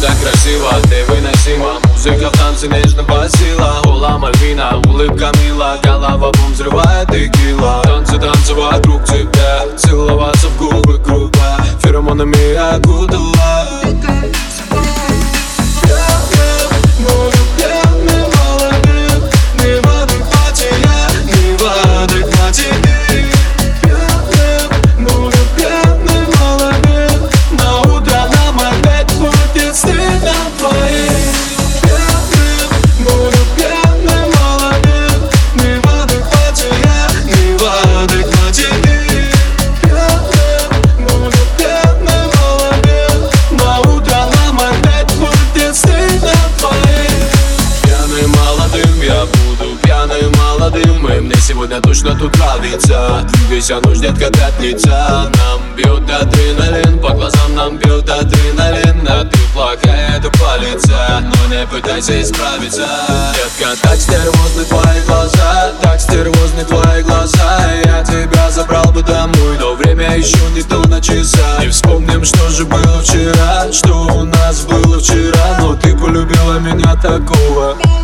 так красиво, невыносимо. Музыка в танце нежно басила. Ола Мальвина, улыбка мила. Голова бум взрывает текила. Танцы, танцы вокруг тебя. Целоваться в губы грубо. Феромонами окутала. Мне сегодня точно тут нравится. Двигайся, ночь, детка, пятница. Нам бьет адреналин, по глазам нам бьет адреналин. А ты плохая, это палится, но не пытайся исправиться. Детка, так стервозны твои глаза, так стервозны твои глаза. Я тебя забрал бы домой, но время еще не то на часах. И вспомним, что же было вчера, что у нас было вчера. Но ты полюбила меня такого.